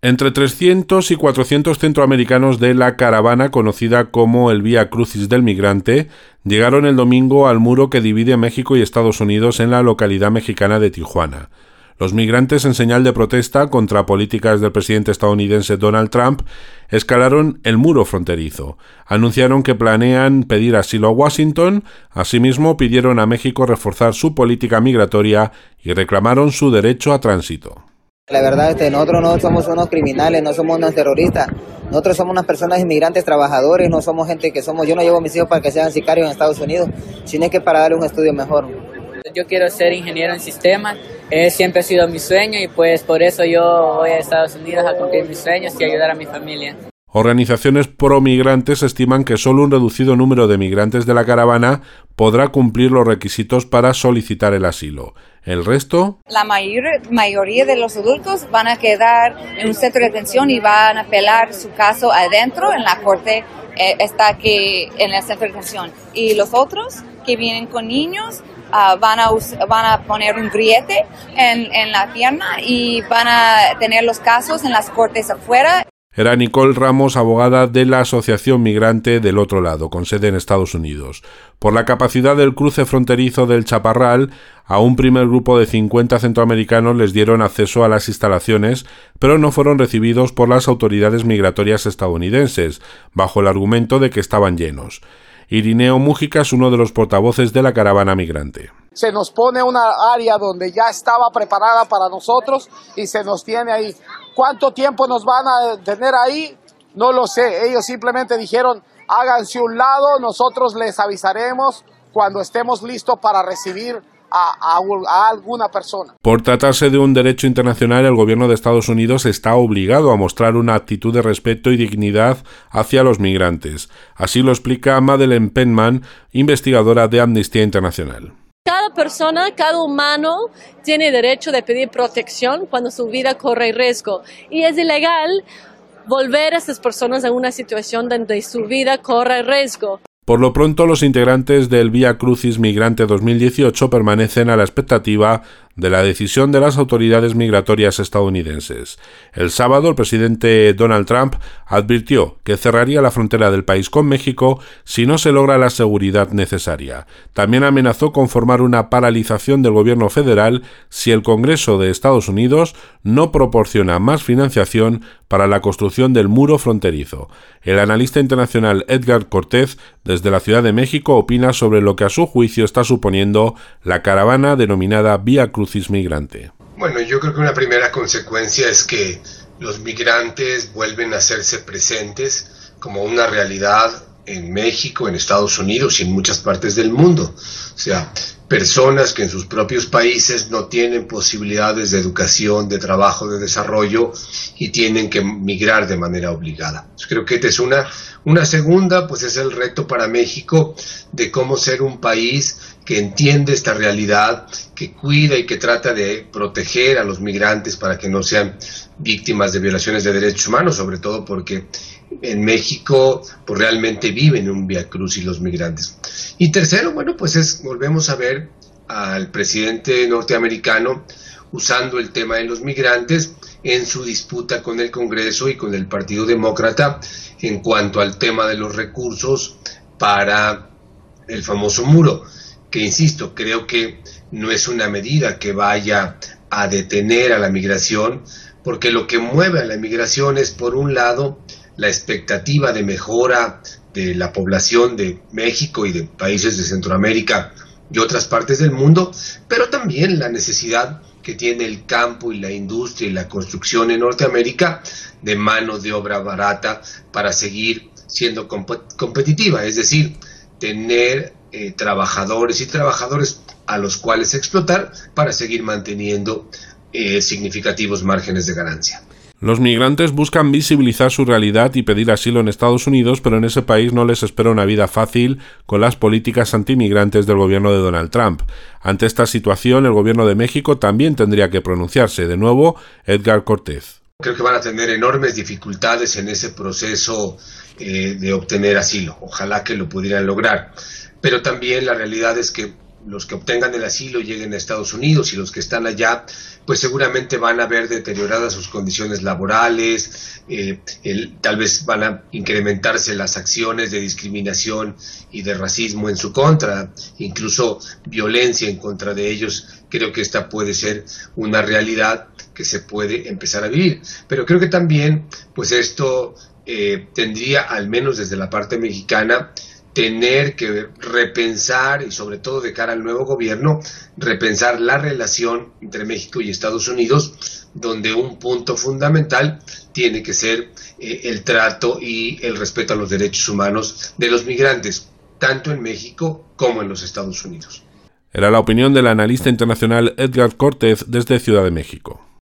Entre 300 y 400 centroamericanos de la caravana conocida como el Vía Crucis del Migrante llegaron el domingo al muro que divide México y Estados Unidos en la localidad mexicana de Tijuana. Los migrantes, en señal de protesta contra políticas del presidente estadounidense Donald Trump, escalaron el muro fronterizo. Anunciaron que planean pedir asilo a Washington. Asimismo, pidieron a México reforzar su política migratoria y reclamaron su derecho a tránsito. La verdad, nosotros no somos unos criminales, no somos unos terroristas. Nosotros somos unas personas inmigrantes, trabajadores, no somos gente que somos. Yo no llevo a mis hijos para que sean sicarios en Estados Unidos, sino que para darle un estudio mejor. Yo quiero ser ingeniero en sistemas, siempre ha sido mi sueño y pues por eso yo voy a Estados Unidos a cumplir mis sueños y ayudar a mi familia. Organizaciones pro-migrantes estiman que solo un reducido número de migrantes de la caravana podrá cumplir los requisitos para solicitar el asilo. ¿El resto? La mayoría de los adultos van a quedar en un centro de detención y van a apelar su caso adentro, en la corte está aquí en el centro de detención. Y los otros que vienen con niños van a poner un grillete en la pierna y van a tener los casos en las cortes afuera. Era Nicole Ramos, abogada de la Asociación Migrante del Otro Lado, con sede en Estados Unidos. Por la capacidad del cruce fronterizo del Chaparral, a un primer grupo de 50 centroamericanos les dieron acceso a las instalaciones, pero no fueron recibidos por las autoridades migratorias estadounidenses, bajo el argumento de que estaban llenos. Irineo Mújica es uno de los portavoces de la caravana migrante. Se nos pone una área donde ya estaba preparada para nosotros y se nos tiene ahí. ¿Cuánto tiempo nos van a tener ahí? No lo sé. Ellos simplemente dijeron, háganse un lado, nosotros les avisaremos cuando estemos listos para recibir a alguna persona. Por tratarse de un derecho internacional, el gobierno de Estados Unidos está obligado a mostrar una actitud de respeto y dignidad hacia los migrantes. Así lo explica Madeleine Penman, investigadora de Amnistía Internacional. Cada persona, cada humano tiene derecho de pedir protección cuando su vida corre riesgo y es ilegal volver a esas personas a una situación donde su vida corre riesgo. Por lo pronto, los integrantes del Vía Crucis Migrante 2018 permanecen a la expectativa de la decisión de las autoridades migratorias estadounidenses. El sábado, el presidente Donald Trump advirtió que cerraría la frontera del país con México si no se logra la seguridad necesaria. También amenazó con formar una paralización del gobierno federal si el Congreso de Estados Unidos no proporciona más financiación para la construcción del muro fronterizo. El analista internacional Edgar Cortés, desde la Ciudad de México, opina sobre lo que a su juicio está suponiendo la caravana denominada Vía Crucis Migrante. Bueno, yo creo que una primera consecuencia es que los migrantes vuelven a hacerse presentes como una realidad en México, en Estados Unidos y en muchas partes del mundo. O sea, personas que en sus propios países no tienen posibilidades de educación, de trabajo, de desarrollo y tienen que migrar de manera obligada. Creo que esta es una segunda, pues es el reto para México de cómo ser un país que entiende esta realidad, que cuida y que trata de proteger a los migrantes para que no sean víctimas de violaciones de derechos humanos, sobre todo porque en México pues realmente viven un vía crucis los migrantes. Y tercero, bueno, pues volvemos a ver al presidente norteamericano usando el tema de los migrantes en su disputa con el Congreso y con el Partido Demócrata en cuanto al tema de los recursos para el famoso muro, que insisto, creo que no es una medida que vaya a detener a la migración, porque lo que mueve a la migración es, por un lado, la expectativa de mejora de la población de México y de países de Centroamérica y otras partes del mundo, pero también la necesidad que tiene el campo y la industria y la construcción en Norteamérica de mano de obra barata para seguir siendo competitiva, es decir, tener trabajadores y trabajadoras a los cuales explotar para seguir manteniendo significativos márgenes de ganancia. Los migrantes buscan visibilizar su realidad y pedir asilo en Estados Unidos, pero en ese país no les espera una vida fácil con las políticas antimigrantes del gobierno de Donald Trump. Ante esta situación, el gobierno de México también tendría que pronunciarse. De nuevo, Edgar Cortés. Creo que van a tener enormes dificultades en ese proceso de obtener asilo. Ojalá que lo pudieran lograr. Pero también la realidad es que los que obtengan el asilo lleguen a Estados Unidos, y los que están allá pues seguramente van a ver deterioradas sus condiciones laborales, tal vez van a incrementarse las acciones de discriminación y de racismo en su contra, incluso violencia en contra de ellos. Creo que esta puede ser una realidad que se puede empezar a vivir, pero creo que también pues esto tendría, al menos desde la parte mexicana, tener que repensar, y sobre todo de cara al nuevo gobierno, repensar la relación entre México y Estados Unidos, donde un punto fundamental tiene que ser el trato y el respeto a los derechos humanos de los migrantes, tanto en México como en los Estados Unidos. Era la opinión del analista internacional Edgar Cortez desde Ciudad de México.